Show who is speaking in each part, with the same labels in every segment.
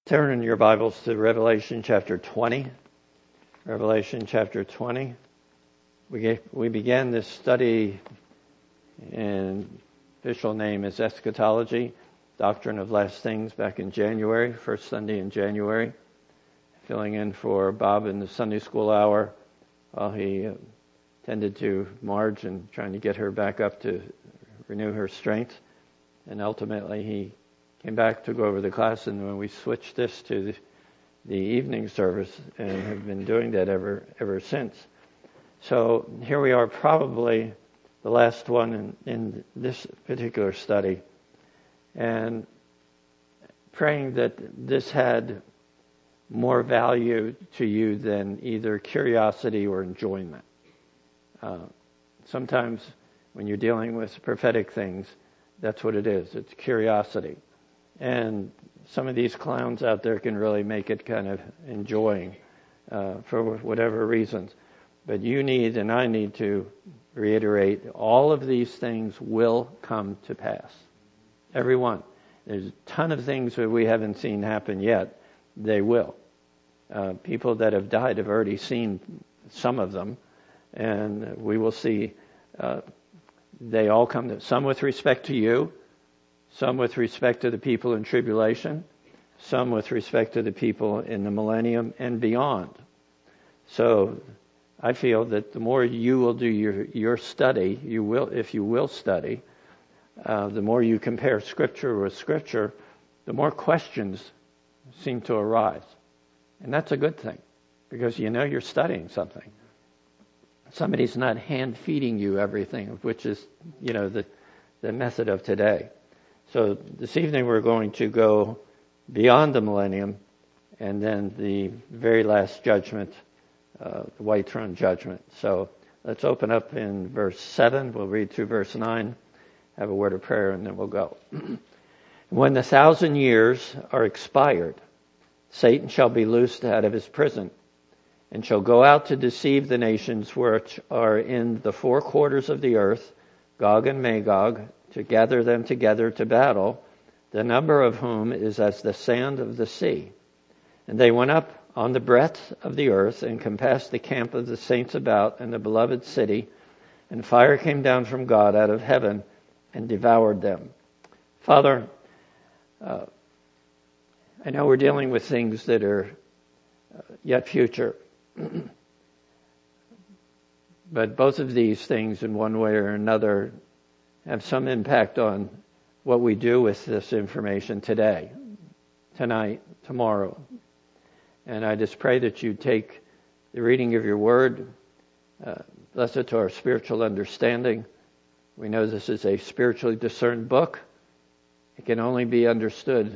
Speaker 1: Turn in your Bibles to Revelation chapter 20. Revelation chapter 20. We began this study, and official name is Eschatology, Doctrine of Last Things, back in January, first Sunday in January. Filling in for Bob in the Sunday school hour while he tended to Marge and trying to get her back up to renew her strength. And ultimately he came back to go over the class, and when we switched this to the evening service, and have been doing that ever since. So here we are, probably the last one in this particular study, and praying that this had more value to you than either curiosity or enjoyment. Sometimes when you're dealing with prophetic things, that's what it is. It's curiosity. And some of these clowns out there can really make it kind of enjoying for whatever reasons. But you need, and I need to reiterate, all of these things will come to pass. Every one. There's a ton of things that we haven't seen happen yet. They will. People that have died have already seen some of them, and we will see they all come to, some with respect to you, some with respect to the people in tribulation, some with respect to the people in the millennium and beyond. So I feel that the more you will do your study, if you will study, the more you compare Scripture with Scripture, the more questions seem to arise. And that's a good thing, because you know you're studying something. Somebody's not hand-feeding you everything, which is, the method of today. So this evening we're going to go beyond the millennium, and then the very last judgment, the white throne judgment. So let's open up in verse 7. We'll read through verse 9, have a word of prayer, and then we'll go. When the 1,000 years are expired, Satan shall be loosed out of his prison, and shall go out to deceive the nations which are in the four quarters of the earth, Gog and Magog, to gather them together to battle, the number of whom is as the sand of the sea. And they went up on the breadth of the earth, and compassed the camp of the saints about, and the beloved city, and fire came down from God out of heaven, and devoured them. Father, I know we're dealing with things that are yet future. But both of these things, in one way or another, have some impact on what we do with this information today, tonight, tomorrow. And I just pray that you take the reading of your word, bless it to our spiritual understanding. We know this is a spiritually discerned book. It can only be understood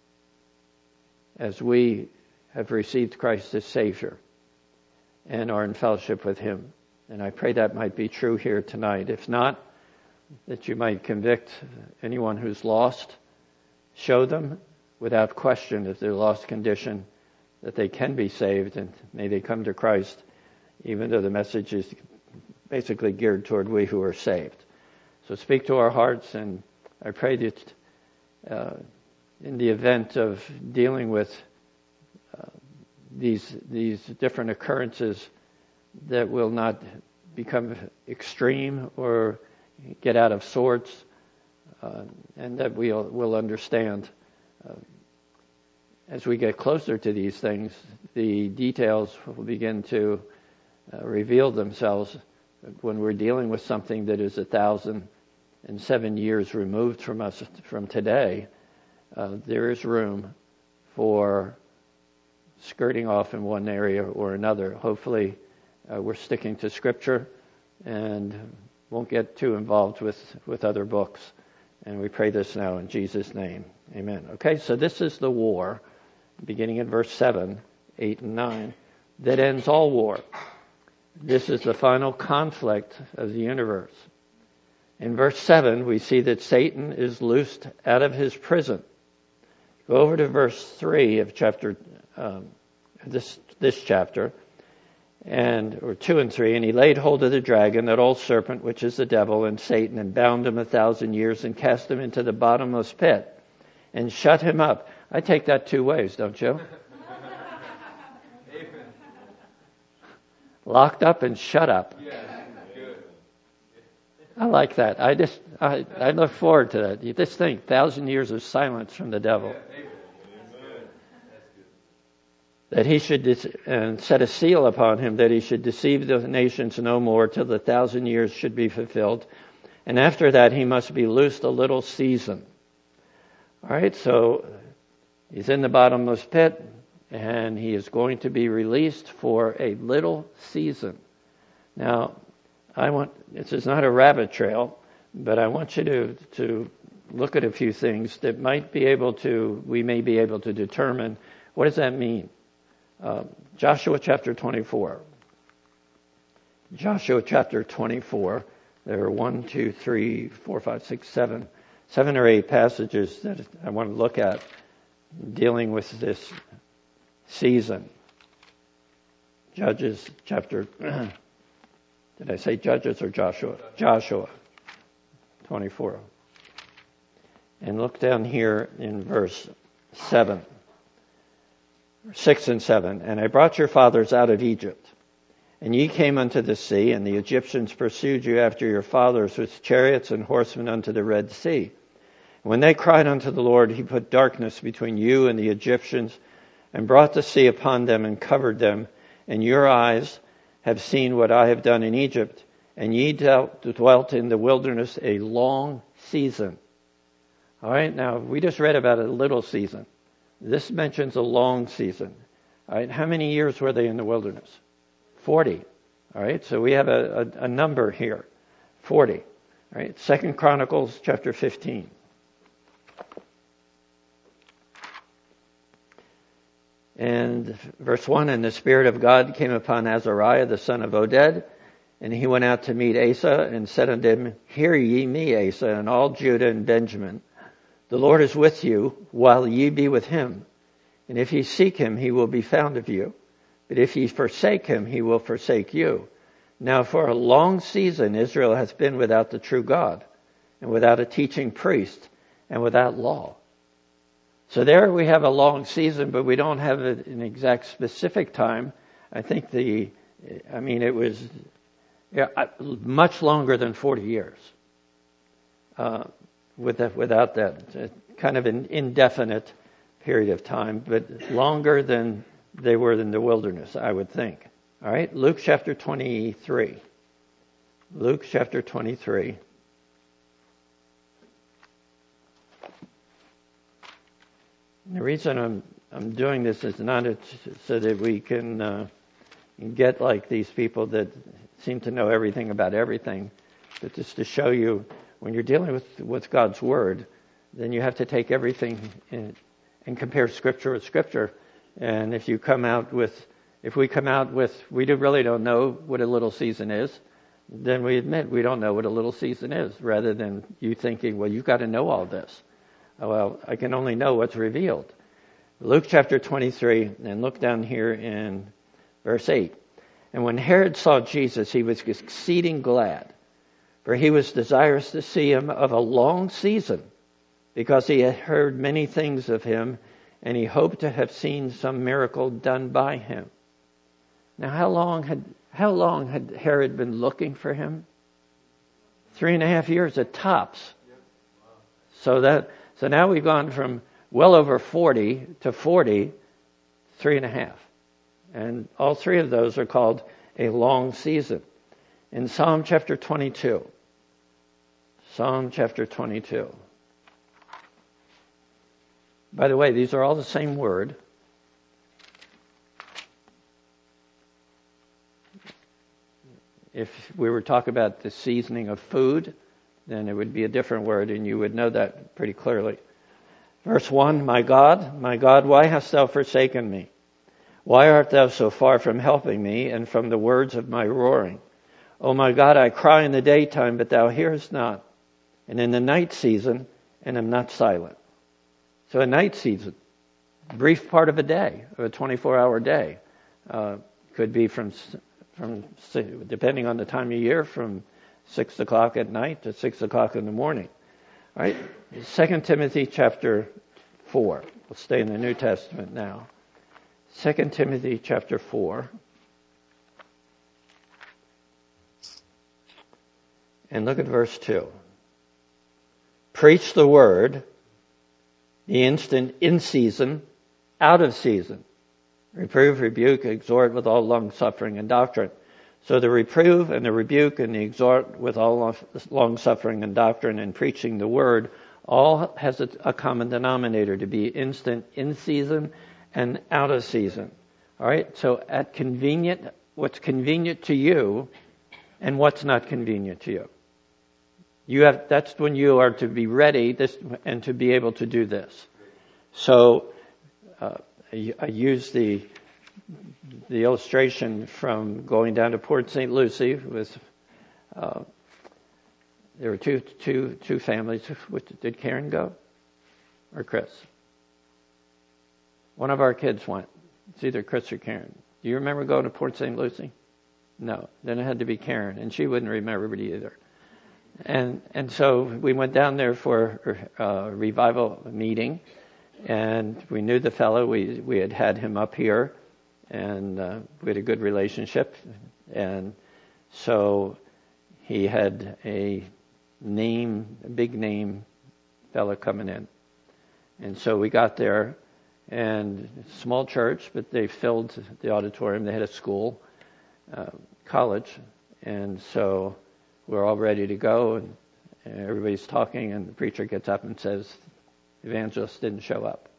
Speaker 1: as we have received Christ as Savior and are in fellowship with Him. And I pray that might be true here tonight. If not, that you might convict anyone who's lost. Show them without question, if they're lost condition, that they can be saved, and may they come to Christ, even though the message is basically geared toward we who are saved. So speak to our hearts, and I pray that in the event of dealing with these different occurrences, that will not become extreme or get out of sorts, and that we'll understand as we get closer to these things, the details will begin to reveal themselves when we're dealing with something that is 1,007 years removed from us from today. There is room for skirting off in one area or another. Hopefully we're sticking to Scripture and won't get too involved with other books. And we pray this now in Jesus' name. Amen. Okay, so this is the war, beginning in verse 7, 8, and 9, that ends all war. This is the final conflict of the universe. In verse 7, we see that Satan is loosed out of his prison. Go over to verse 3 of this chapter, or 2 and 3, and he laid hold of the dragon, that old serpent, which is the devil and Satan, and bound him 1,000 years, and cast him into the bottomless pit, and shut him up, I take that two ways, don't you? Locked up and shut up. I like that. I look forward to that. You just think, 1,000 years of silence from the devil. That he should and set a seal upon him, that he should deceive the nations no more till the 1,000 years should be fulfilled. And after that, he must be loosed a little season. All right, so he's in the bottomless pit, and he is going to be released for a little season. Now, this is not a rabbit trail, but I want you to look at a few things that we may be able to determine what does that mean. Joshua chapter 24. Joshua chapter 24. There are 1, 2, 3, 4, 5, 6, 7 or 8 passages that I want to look at dealing with this season. Judges chapter, did I say Judges or Joshua? Joshua 24. And look down here in verse 7. 6 and 7. And I brought your fathers out of Egypt, and ye came unto the sea, and the Egyptians pursued you after your fathers with chariots and horsemen unto the Red Sea. And when they cried unto the Lord, he put darkness between you and the Egyptians, and brought the sea upon them and covered them. And your eyes have seen what I have done in Egypt, and ye dwelt in the wilderness a long season. All right, now we just read about a little season. This mentions a long season. All right, how many years were they in the wilderness? 40. All right, so we have a number here, 40. All right, 2 Chronicles chapter 15. And verse 1, and the Spirit of God came upon Azariah, the son of Oded, and he went out to meet Asa, and said unto him, Hear ye me, Asa, and all Judah and Benjamin. The Lord is with you, while ye be with him. And if ye seek him, he will be found of you. But if ye forsake him, he will forsake you. Now for a long season Israel hath been without the true God, and without a teaching priest, and without law. So there we have a long season, but we don't have an exact specific time. I think it was much longer than 40 years. Without that, kind of an indefinite period of time, but longer than they were in the wilderness, I would think. All right, Luke chapter 23. Luke chapter 23. The reason I'm doing this is not so that we can get like these people that seem to know everything about everything, but just to show you when you're dealing with God's Word, then you have to take everything and compare Scripture with Scripture. And if we come out with we really don't know what a little season is, then we admit we don't know what a little season is, rather than you thinking, well, you've got to know all this. Well, I can only know what's revealed. Luke chapter 23, and look down here in verse 8. And when Herod saw Jesus, he was exceeding glad, for he was desirous to see him of a long season, because he had heard many things of him, and he hoped to have seen some miracle done by him. Now, how long had Herod been looking for him? 3.5 years at tops. So now we've gone from well over 40 to 40, 3.5. And all three of those are called a long season. In Psalm chapter 22. Psalm chapter 22. By the way, these are all the same word. If we were talking about the seasoning of food, then it would be a different word, and you would know that pretty clearly. Verse 1, my God, why hast thou forsaken me? Why art thou so far from helping me, and from the words of my roaring? O my God, I cry in the daytime, but thou hearest not, and in the night season, and am not silent. So a night season, brief part of a day, of a 24-hour day, could be from depending on the time of year, from 6 o'clock at night to 6 o'clock in the morning. All right, 2 Timothy chapter 4. We'll stay in the New Testament now. 2 Timothy chapter 4. And look at verse 2. Preach the word, the instant, in season, out of season. Reprove, rebuke, exhort with all long suffering and doctrine. So the reprove and the rebuke and the exhort with all long suffering and doctrine and preaching the word all has a common denominator, to be instant, in season, and out of season. All right? So at convenient, what's convenient to you and what's not convenient to you. That's when you are to be ready and to be able to do this. So I use the illustration from going down to Port St. Lucie with there were two families. Did Karen go or Chris? One of our kids went. It's either Chris or Karen. Do you remember going to Port St. Lucie? No. Then it had to be Karen, and she wouldn't remember it either. And so we went down there for a revival meeting, and we knew the fellow. We had him up here, and we had a good relationship. And so he had a big name fellow coming in. And so we got there, and small church, but they filled the auditorium. They had a school, college, and so we're all ready to go, and everybody's talking, and the preacher gets up and says, the evangelist didn't show up.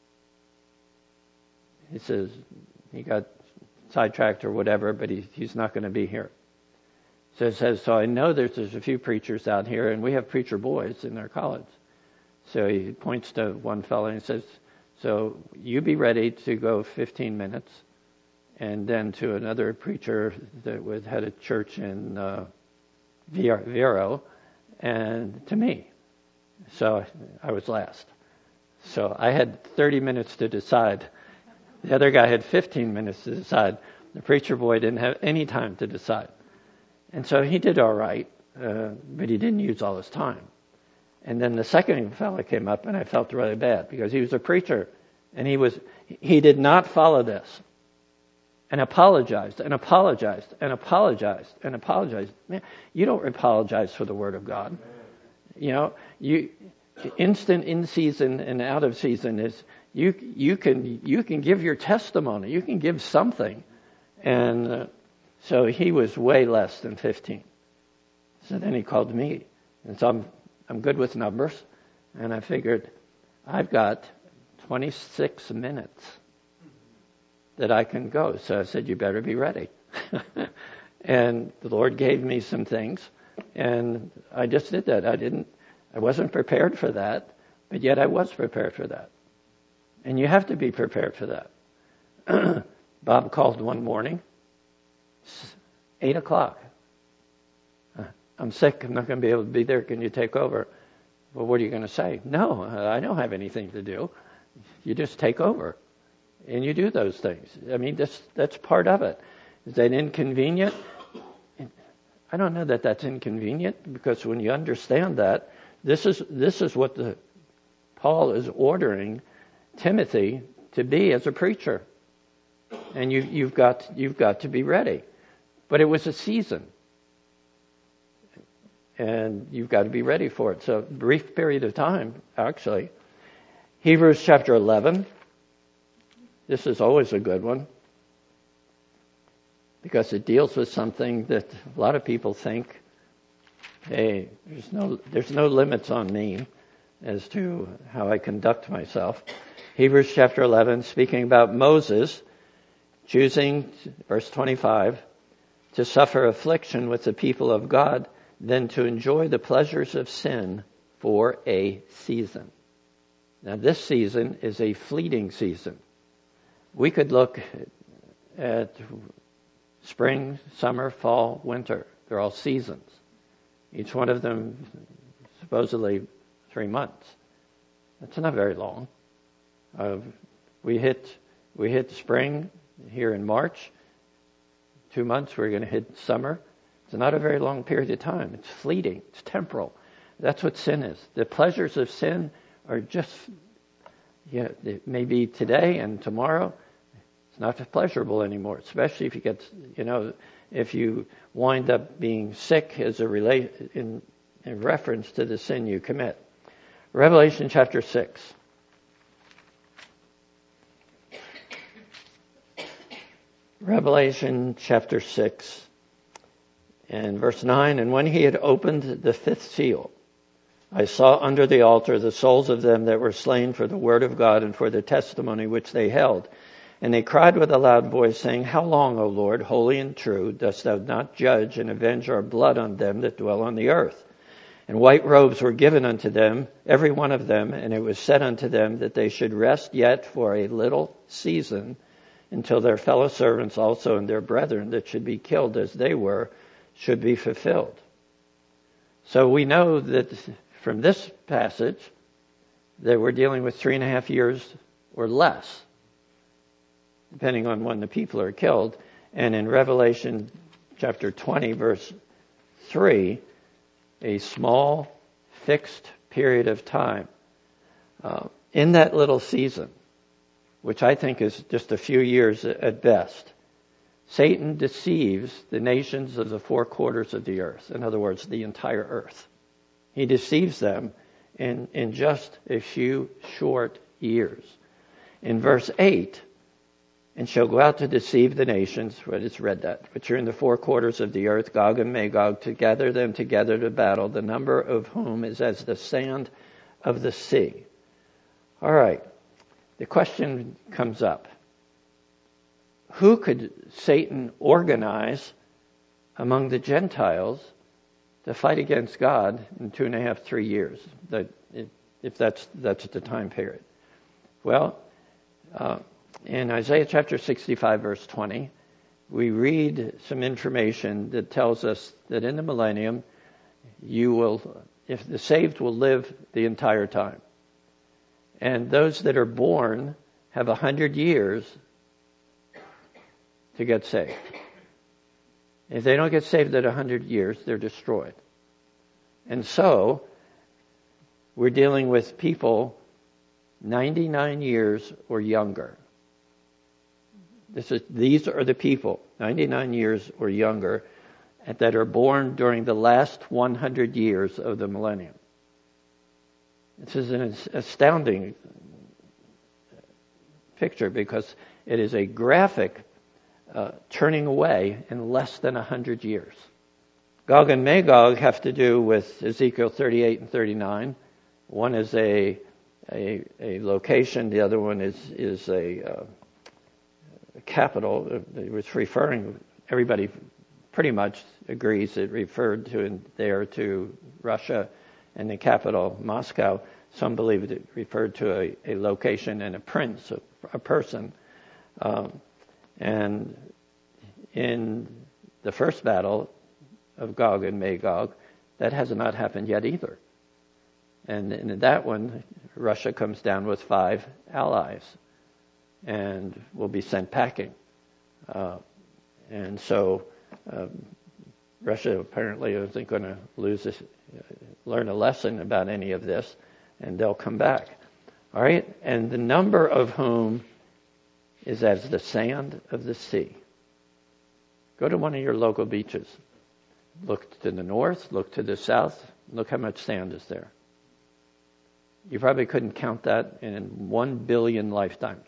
Speaker 1: He says he got sidetracked or whatever, but he's not going to be here. So it says, so I know there's a few preachers out here, and we have preacher boys in our college. So he points to one fellow and says, so you be ready to go 15 minutes, and then to another preacher that had a church in Vero, and to me. So I was last. So I had 30 minutes to decide. The other guy had 15 minutes to decide. The preacher boy didn't have any time to decide. And so he did all right, but he didn't use all his time. And then the second fellow came up, and I felt really bad because he was a preacher, and he did not follow this, and apologized, and apologized, and apologized, and apologized. Man, you don't apologize for the Word of God. You know, instant, in season, and out of season is you can give your testimony, you can give something, and so he was way less than 15. So then he called me, and so I'm good with numbers, and I figured I've got 26 minutes that I can go. So I said, you better be ready. And the Lord gave me some things, and I just did that. I wasn't prepared for that, but yet I was prepared for that. And you have to be prepared for that. Bob called one morning, 8 o'clock. I'm sick. I'm not going to be able to be there. Can you take over? Well, what are you going to say? No, I don't have anything to do. You just take over. And you do those things. I mean, that's part of it. Is that inconvenient? I don't know that that's inconvenient, because when you understand that, this is what Paul is ordering Timothy to be as a preacher. And you've got to be ready. But it was a season. And you've got to be ready for it. So, brief period of time, actually. Hebrews chapter 11. This is always a good one, because it deals with something that a lot of people think, hey, there's no limits on me as to how I conduct myself. Hebrews chapter 11, speaking about Moses choosing, verse 25, to suffer affliction with the people of God than to enjoy the pleasures of sin for a season. Now, this season is a fleeting season. We could look at spring, summer, fall, winter. They're all seasons. Each one of them supposedly 3 months. That's not very long. We hit spring here in March. 2 months we're going to hit summer. It's not a very long period of time. It's fleeting. It's temporal. That's what sin is. The pleasures of sin are just, Yeah, it may be today and tomorrow. It's not pleasurable anymore, especially if you get, if you wind up being sick as in reference to the sin you commit. Revelation chapter 6. Revelation chapter 6 and verse 9, and when he had opened the fifth seal, I saw under the altar the souls of them that were slain for the word of God and for the testimony which they held. And they cried with a loud voice, saying, How long, O Lord, holy and true, dost thou not judge and avenge our blood on them that dwell on the earth? And white robes were given unto them, every one of them, and it was said unto them that they should rest yet for a little season, until their fellow servants also and their brethren that should be killed as they were, should be fulfilled. So we know that from this passage that we're dealing with 3.5 years or less, depending on when the people are killed. And in Revelation chapter 20, verse 3, a small fixed period of time. In that little season, which I think is just a few years at best, Satan deceives the nations of the four quarters of the earth. In other words, the entire earth. He deceives them in just a few short years. In verse 8, and shall go out to deceive the nations, it's read that, which are in the four quarters of the earth, Gog and Magog, to gather them together to battle, the number of whom is as the sand of the sea. All right, the question comes up. Who could Satan organize among the Gentiles to fight against God in 2.5, 3 years? If that's the time period. Well, in Isaiah chapter 65, verse 20, we read some information that tells us that in the millennium, if the saved will live the entire time. And those that are born have 100 years to get saved. If they don't get saved at 100 years, they're destroyed. And so, we're dealing with people 99 years or younger. These are the people, 99 years or younger, that are born during the last 100 years of the millennium. This is an astounding picture because it is a graphic turning away in less than 100 years. Gog and Magog have to do with Ezekiel 38 and 39. One is a location, the other one is a capital. It was referring, everybody pretty much agrees it referred to Russia and the capital, Moscow. Some believe it referred to a location and a prince, a person. And in the first battle of Gog and Magog, that has not happened yet either. And in that one, Russia comes down with 5 allies and will be sent packing. And so Russia apparently isn't going to learn a lesson about any of this, and they'll come back. All right? And the number of whom is as the sand of the sea. Go to one of your local beaches. Look to the north, look to the south, look how much sand is there. You probably couldn't count that in 1 billion lifetimes.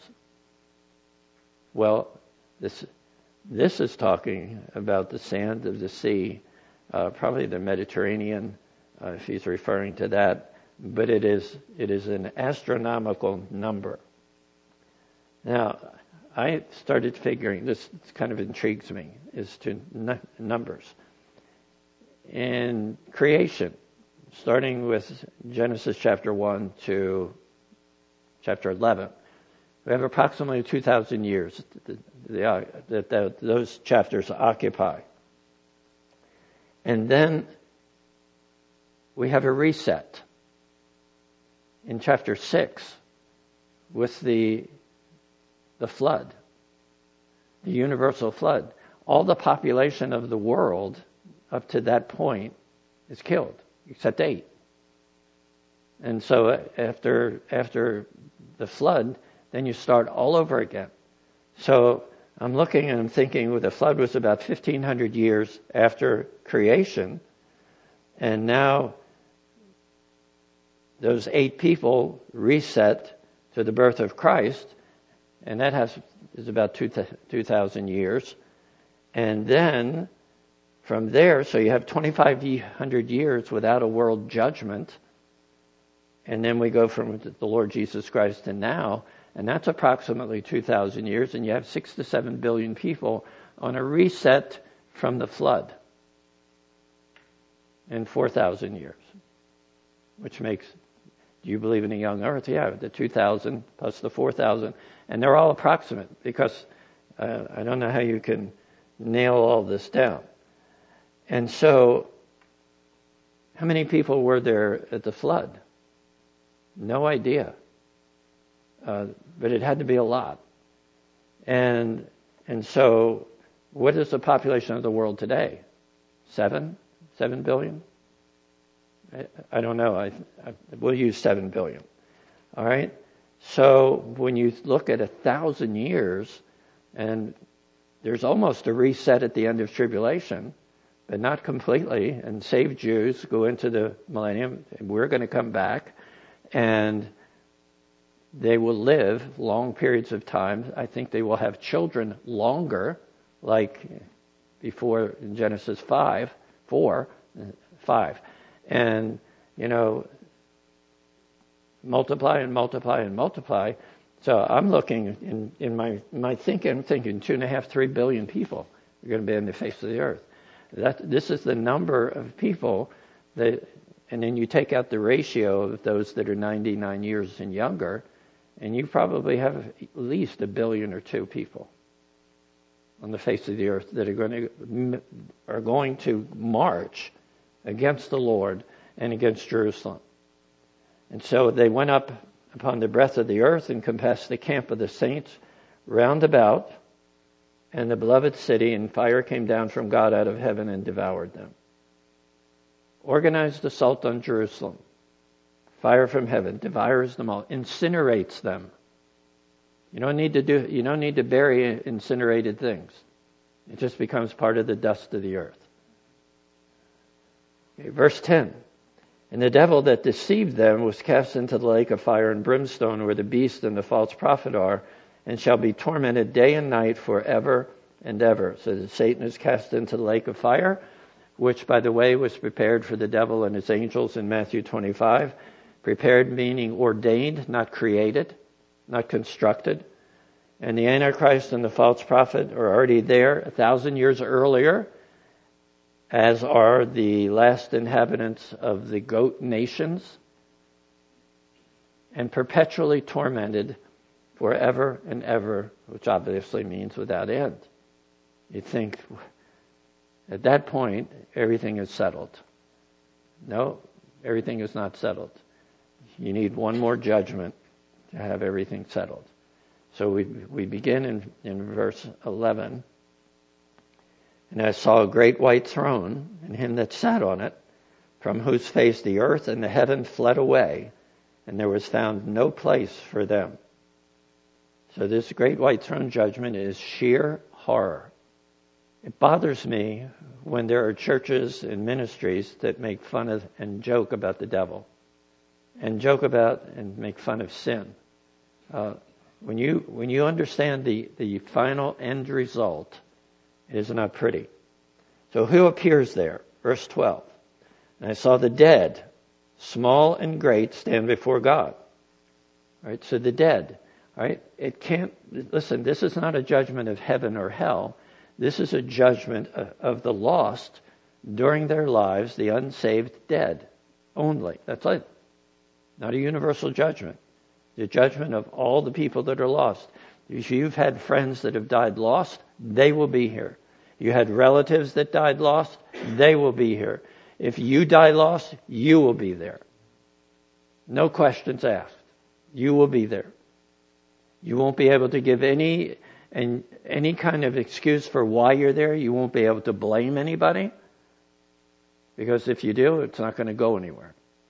Speaker 1: Well, this is talking about the sand of the sea, probably the Mediterranean, if he's referring to that, but it is an astronomical number. Now, I started figuring, this kind of intrigues me, is to numbers. In creation, starting with Genesis chapter 1 to chapter 11, we have approximately 2,000 years that those chapters occupy. And then we have a reset in chapter 6 with the flood, the universal flood. All the population of the world up to that point is killed, except 8. And so after the flood, then you start all over again. So I'm looking and I'm thinking, well, the flood was about 1,500 years after creation, and now those 8 people reset to the birth of Christ, and that is about 2,000 years. And then from there, so you have 2,500 years without a world judgment, and then we go from the Lord Jesus Christ to now, and that's approximately 2,000 years, and you have 6 to 7 billion people on a reset from the flood in 4,000 years, which makes, do you believe in a young earth? Yeah, the 2,000 plus the 4,000, and they're all approximate, because I don't know how you can nail all this down. And so, how many people were there at the flood? No idea. But it had to be a lot. And so, what is the population of the world today? 7 billion? I don't know. We'll use 7 billion. All right? So, when you look at 1,000 years, and there's almost a reset at the end of tribulation, but not completely, and saved Jews go into the millennium, and we're going to come back, and they will live long periods of time. I think they will have children longer, like before in Genesis 5. And, multiply and multiply and multiply. So I'm looking in my thinking, I'm thinking 2.5, 3 billion people are going to be on the face of the earth. This is the number of people and then you take out the ratio of those that are 99 years and younger, and you probably have at least 1 billion or 2 people on the face of the earth that are going to march against the Lord and against Jerusalem. And so they went up upon the breadth of the earth and compassed the camp of the saints round about, and the beloved city, and fire came down from God out of heaven and devoured them. Organized assault on Jerusalem. Fire from heaven devours them all, incinerates them. You don't need to bury incinerated things. It just becomes part of the dust of the earth. Okay, verse 10. And the devil that deceived them was cast into the lake of fire and brimstone, where the beast and the false prophet are, and shall be tormented day and night forever and ever. So that Satan is cast into the lake of fire, which, by the way, was prepared for the devil and his angels in Matthew 25. Prepared meaning ordained, not created, not constructed. And the Antichrist and the false prophet are already there 1,000 years earlier, as are the last inhabitants of the goat nations, and perpetually tormented forever and ever, which obviously means without end. You think, at that point, everything is settled. No, everything is not settled. You need one more judgment to have everything settled. So we begin in verse 11. And I saw a great white throne, and him that sat on it, from whose face the earth and the heaven fled away, and there was found no place for them. So this great white throne judgment is sheer horror. It bothers me when there are churches and ministries that make fun of and joke about the devil, and joke about and make fun of sin. When you understand the final end result, it is not pretty. So who appears there? Verse 12. And I saw the dead, small and great, stand before God. Right? So the dead. Right? It can't, listen, this is not a judgment of heaven or hell. This is a judgment of the lost during their lives, the unsaved dead only. That's it. Not a universal judgment. The judgment of all the people that are lost. If you've had friends that have died lost, they will be here. You had relatives that died lost, they will be here. If you die lost, you will be there. No questions asked. You will be there. You won't be able to give any kind of excuse for why you're there. You won't be able to blame anybody. Because if you do, it's not going to go anywhere.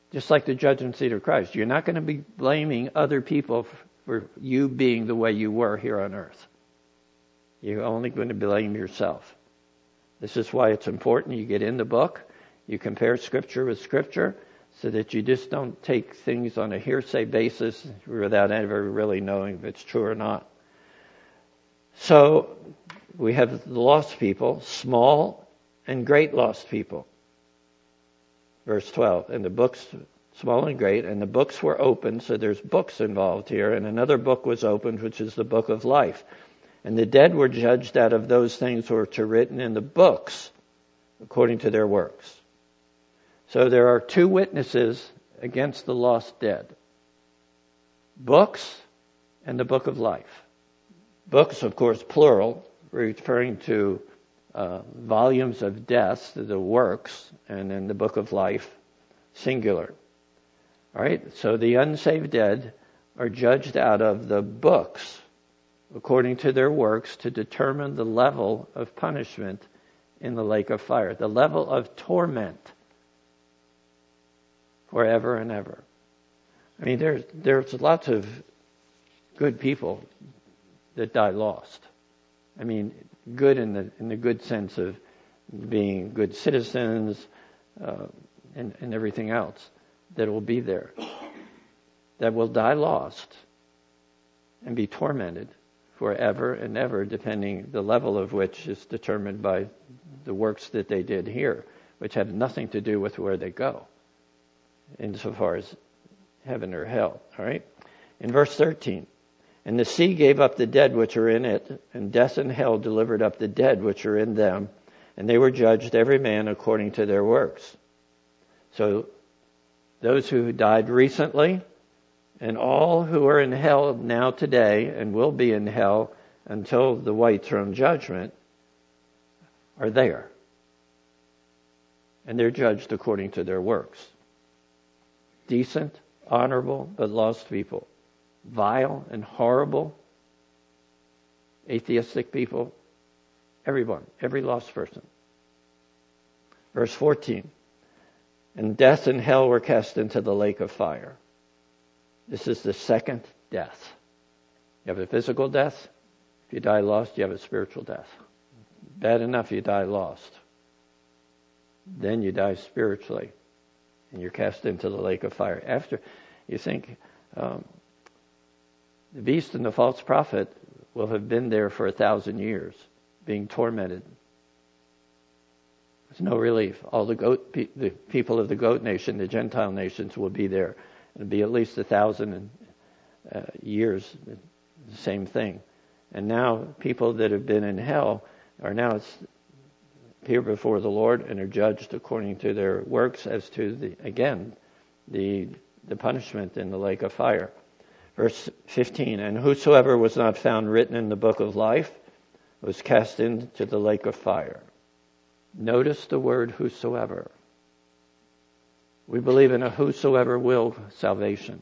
Speaker 1: Just like the judgment seat of Christ. You're not going to be blaming other people for you being the way you were here on earth. You're only going to blame yourself. This is why it's important you get in the book, you compare Scripture with Scripture, so that you just don't take things on a hearsay basis without ever really knowing if it's true or not. So we have the lost people, small and great lost people. Verse 12, and the books, small and great, and the books were opened, so there's books involved here, and another book was opened, which is the book of life. And the dead were judged out of those things which are written in the books, according to their works. So there are two witnesses against the lost dead. Books and the book of life. Books, of course, plural, referring to volumes of death, the works, and then the book of life, singular. All right, so the unsaved dead are judged out of the books according to their works to determine the level of punishment in the lake of fire, the level of torment forever and ever. I mean, there's lots of good people that die lost. I mean, good in the good sense of being good citizens and everything else that will be there, that will die lost and be tormented forever and ever, depending the level of which is determined by the works that they did here, which have nothing to do with where they go, insofar as heaven or hell. All right. In verse 13. And the sea gave up the dead which are in it, and death and hell delivered up the dead which are in them, and they were judged every man according to their works. So those who died recently, and all who are in hell now today, and will be in hell until the white throne judgment, are there. And they're judged according to their works. Decent, honorable, but lost people. Vile and horrible, atheistic people, everyone, every lost person. Verse 14, and death and hell were cast into the lake of fire. This is the second death. You have a physical death. If you die lost, you have a spiritual death. Bad enough you die lost. Then you die spiritually, and you're cast into the lake of fire. After, you think, the beast and the false prophet will have been there for 1,000 years, being tormented. There's no relief. All the people of the goat nation, the Gentile nations, will be there. It'll be at least 1,000 years, the same thing. And now people that have been in hell are now appear before the Lord and are judged according to their works as to the punishment in the lake of fire. Verse 15, and whosoever was not found written in the book of life was cast into the lake of fire. Notice the word whosoever. We believe in a whosoever will salvation.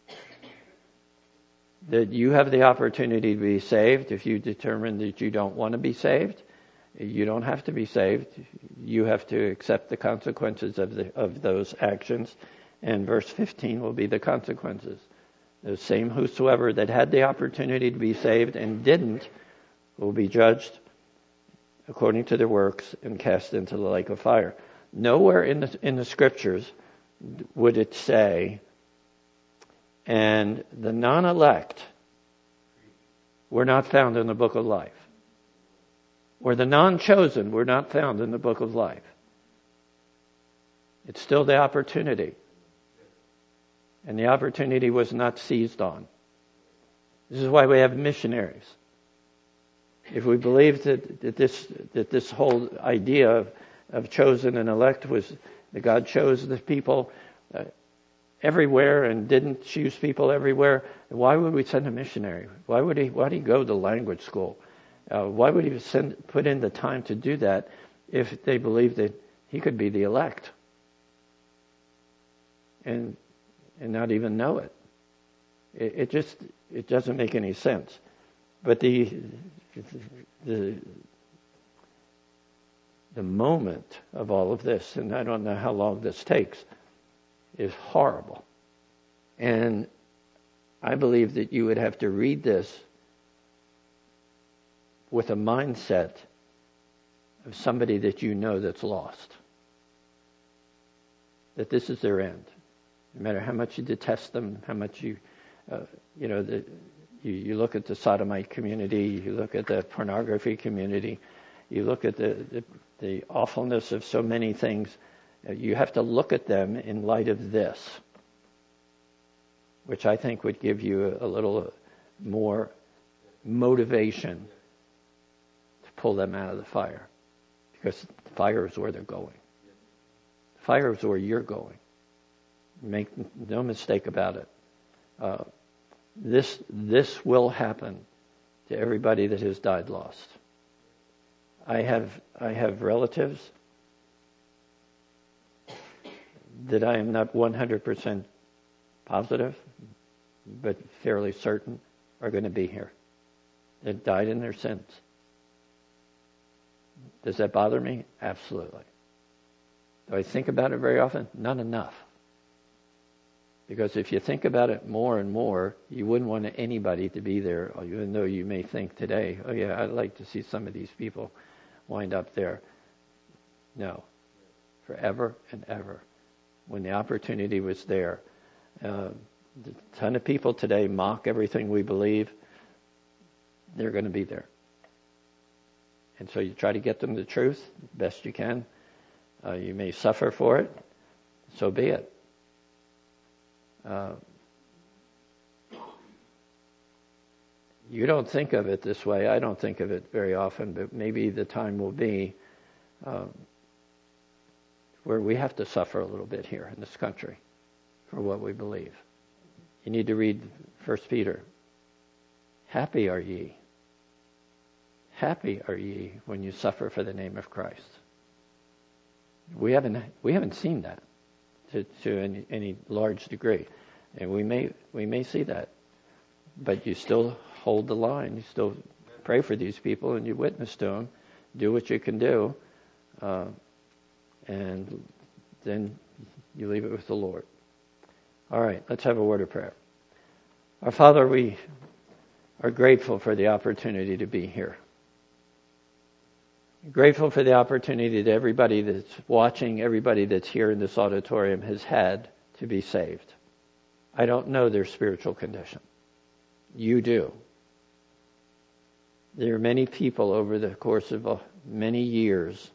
Speaker 1: That you have the opportunity to be saved. If you determine that you don't want to be saved, you don't have to be saved. You have to accept the consequences of those actions. And verse 15 will be the consequences. The same whosoever that had the opportunity to be saved and didn't will be judged according to their works and cast into the lake of fire. Nowhere in the scriptures would it say, and the non-elect were not found in the book of life, or the non-chosen were not found in the book of life. It's still the opportunity. And the opportunity was not seized on. This is why we have missionaries. If we believe that this whole idea of chosen and elect was that God chose the people everywhere and didn't choose people everywhere, why would we send a missionary? Why would he go to language school? Why would he put in the time to do that if they believed that he could be the elect? And not even know it. It doesn't make any sense. But the moment of all of this, and I don't know how long this takes, is horrible. And I believe that you would have to read this with a mindset of somebody that you know that's lost. That this is their end. No matter how much you detest them, how much you look at the sodomite community, you look at the pornography community, you look at the awfulness of so many things, you have to look at them in light of this, which I think would give you a little more motivation to pull them out of the fire. Because the fire is where they're going. The fire is where you're going. Make no mistake about it. This will happen to everybody that has died lost. I have relatives that I am not 100% positive, but fairly certain are going to be here. That died in their sins. Does that bother me? Absolutely. Do I think about it very often? Not enough. Because if you think about it more and more, you wouldn't want anybody to be there, even though you may think today, oh yeah, I'd like to see some of these people wind up there. No. Forever and ever. When the opportunity was there. A ton of people today mock everything we believe. They're going to be there. And so you try to get them the truth the best you can. You may suffer for it. So be it. You don't think of it this way. I don't think of it very often, but maybe the time will be where we have to suffer a little bit here in this country for what we believe. You need to read 1 Peter. Happy are ye. Happy are ye when you suffer for the name of Christ. We haven't seen that to any large degree, and we may see that, but you still hold the line. You still pray for these people, and you witness to them. Do what you can do, and then you leave it with the Lord. All right, let's have a word of prayer. Our Father, we are grateful for the opportunity to be here. Grateful for the opportunity that everybody that's watching, everybody that's here in this auditorium has had to be saved. I don't know their spiritual condition. You do. There are many people over the course of many years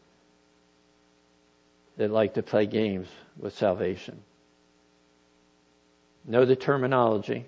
Speaker 1: that like to play games with salvation. Know the terminology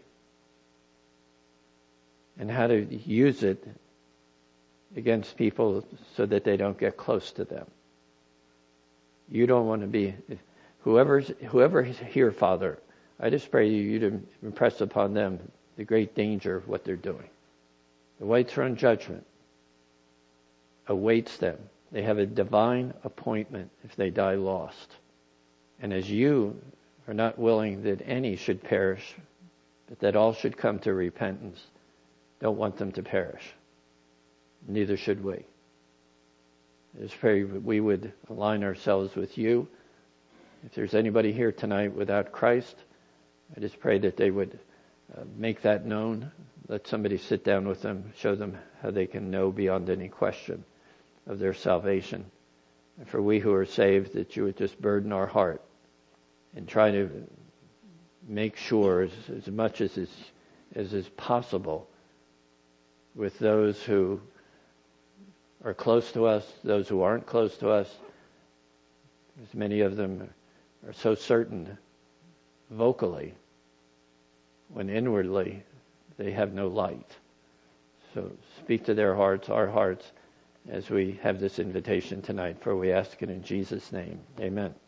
Speaker 1: and how to use it against people so that they don't get close to them. You don't want to be, whoever is here, Father, I just pray you to impress upon them the great danger of what they're doing. The white throne judgment awaits them. They have a divine appointment if they die lost. And as you are not willing that any should perish, but that all should come to repentance, don't want them to perish. Neither should we. I just pray that we would align ourselves with you. If there's anybody here tonight without Christ, I just pray that they would make that known. Let somebody sit down with them, show them how they can know beyond any question of their salvation. And for we who are saved, that you would just burden our heart and try to make sure as much as is possible with those who are close to us, those who aren't close to us, as many of them are so certain vocally, when inwardly they have no light. So speak to their hearts, our hearts, as we have this invitation tonight, for we ask it in Jesus' name. Amen.